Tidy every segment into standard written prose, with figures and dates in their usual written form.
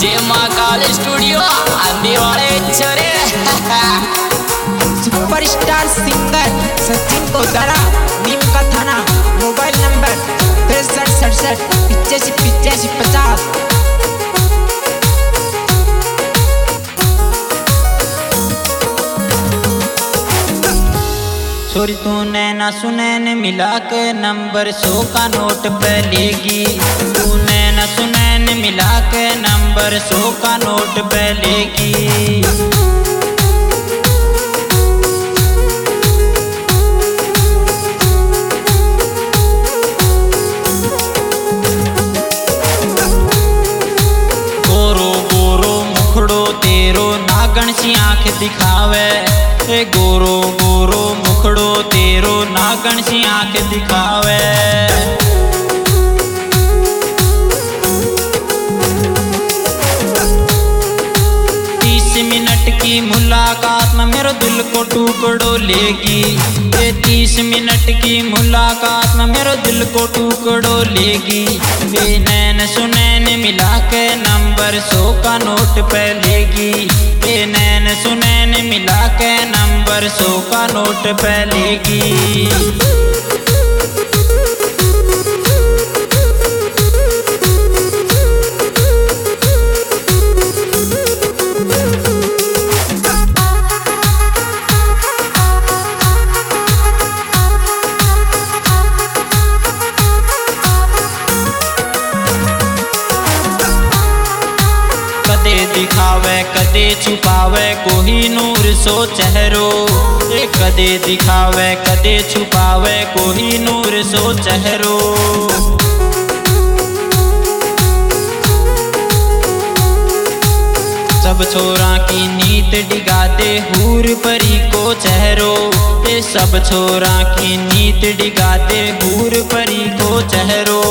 जय महाकाल स्टूडियो आंधी वाले छोरे superstar singer Sachin Kodara, Neem Ka Thana, mobile number 6367858550। छोरी तू नैना सुनैन मिला के नंबर 100 का नोट पे लेगी। तू नैना सुनैन मिला के नंबर 100 का नोट पे लेगी। गोरो गोरो मुखड़ो तेरो नागण सी आंख दिखावे। गोरो गोरो मुखड़ो तेरो नागण सी आंख दिखावे। 30 मिनट की मुलाकात में मेरो दिल को टुकड़ो लेगी। 30 मिनट की मुलाकात में मेरो दिल को टुकड़ो लेगी। नैन सुनैन मिला के नंबर 100 का नोट पे लेगी। नैन सुनैन मिला के नंबर 100 का नोट पे लेगी। कदे दिखावे कदे छुपावे कोहिनूर सो चेहरो। कदे दिखावे कदे छुपावे कोहिनूर सो चेहरो। सब छोरा की नीत डिगा दे हूर परी को चेहरो। सब छोरा की नीत डिगा दे हूर परी को चेहरो।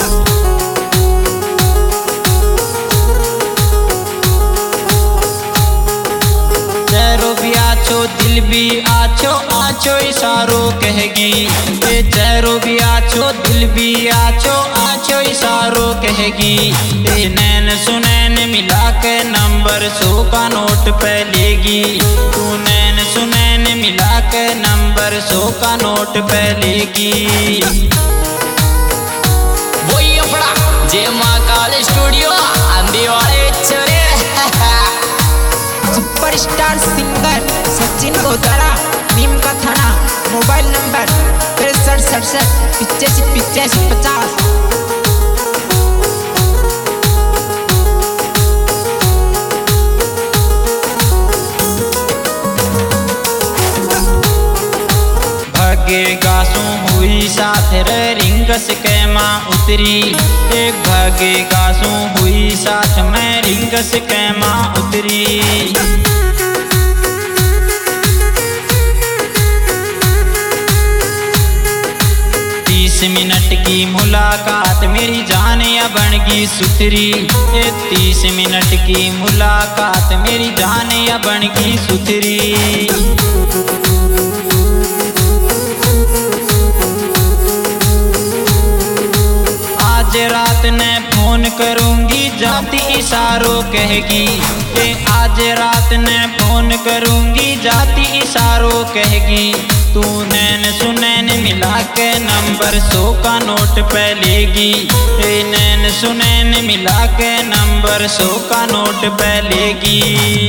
दिल भी आछो आछो इशारो कहेगी। चेहरो भी आछो दिल भी आछो आछो इशारो कहेगी। नैन सुनैन मिला के नंबर 100 का नोट पे लेगी। तू नैन सुनैन मिला के नंबर 100 का नोट पे लेगी। वही अपना जय महाकाल स्टूडियो आंधी वाले छोरे superstar singer Sachin Kodara, Neem Ka Thana, mobile number 6367858550। भागेगा सो हुई साथ रे रिंगस के माँ उतरी। भागेगा सो हुई साथ में रिंगस के माँ उतरी। 30 मिनट की मुलाकात मेरी जान या बनगी सुथरी। 30 मिनट की मुलाकात मेरी जान या बनगी सुथरी। आज रात ने फोन करूंगी जाती इशारों कहेगी। आज रात ने फोन करूंगी जाती इशारों कहेगी। तू नैन सुनैन मिला के नंबर 100 का नोट पे लेगी। नैन सुनैन मिला के नंबर 100 का नोट पे लेगी।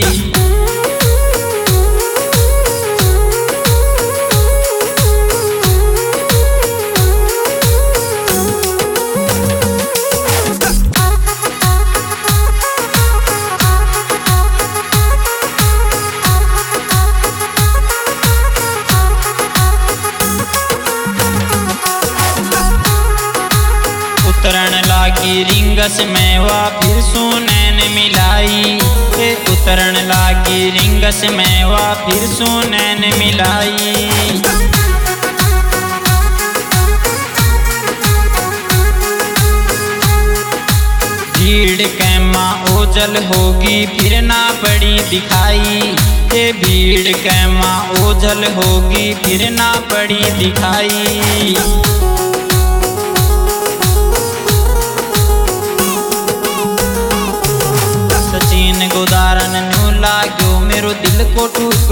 उतरण लागी रिंगस में वा फिर सुनैन मिलाई। उतरण लागी रिंगस में वा फिर सुनैन मिलाई। भीड़ के माँ ओझल होगी फिर ना पड़ी दिखाई। भीड़ के माँ ओझल होगी फिर ना पड़ी दिखाई।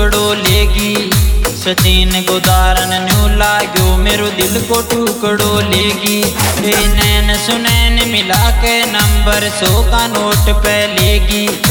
टुकड़ो लेगी। सचिन गोदारन न्यू लाग्यो मेरो दिल को टुकड़ो लेगी। ए नैन सुनैन मिला के नंबर 100 का नोट पे लेगी।